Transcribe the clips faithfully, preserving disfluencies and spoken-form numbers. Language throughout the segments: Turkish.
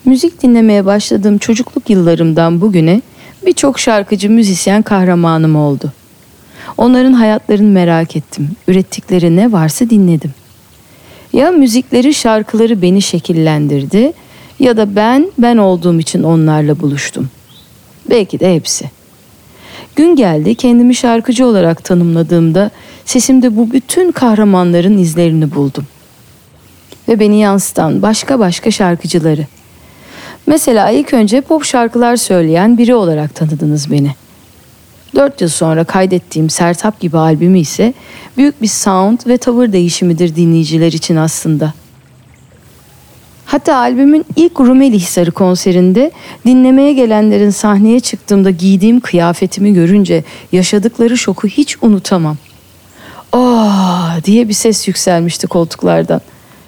Müzik dinlemeye başladığım çocukluk yıllarımdan bugüne birçok şarkıcı, müzisyen kahramanım oldu. Onların hayatlarını merak ettim. Ürettikleri ne varsa dinledim. Ya müzikleri, şarkıları beni şekillendirdi ya da ben, ben olduğum için onlarla buluştum. Belki de hepsi. Gün geldi, kendimi şarkıcı olarak tanımladığımda sesimde bu bütün kahramanların izlerini buldum. Ve beni yansıtan başka başka şarkıcıları. Mesela ilk önce pop şarkılar söyleyen biri olarak tanıdınız beni. Dört yıl sonra kaydettiğim Sertab Gibi albümü ise büyük bir sound ve tavır değişimidir dinleyiciler için aslında. Hatta albümün ilk Rumeli Hisarı konserinde dinlemeye gelenlerin sahneye çıktığımda giydiğim kıyafetimi görünce yaşadıkları şoku hiç unutamam. "Aa!" diye bir ses yükselmişti koltuklardan.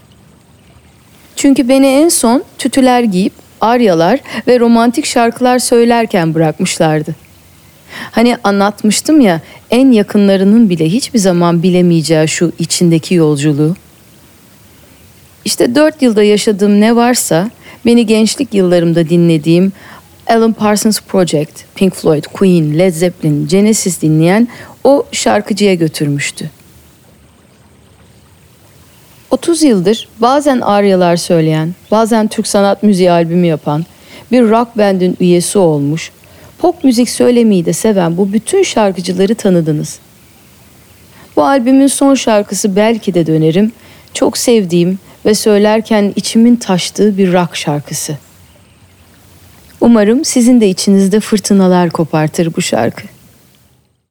Çünkü beni en son tütüler giyip aryalar ve romantik şarkılar söylerken bırakmışlardı. Hani anlatmıştım ya, en yakınlarının bile hiçbir zaman bilemeyeceği şu içindeki yolculuğu. İşte dört yılda yaşadığım ne varsa beni gençlik yıllarımda dinlediğim Alan Parsons Project, Pink Floyd, Queen, Led Zeppelin, Genesis dinleyen o şarkıcıya götürmüştü. otuz yıldır bazen aryalar söyleyen, bazen Türk sanat müziği albümü yapan, bir rock band'in üyesi olmuş, pop müzik söylemeyi de seven bu bütün şarkıcıları tanıdınız. Bu albümün son şarkısı Belki de Dönerim, çok sevdiğim ve söylerken içimin taştığı bir rock şarkısı. Umarım sizin de içinizde fırtınalar kopartır bu şarkı.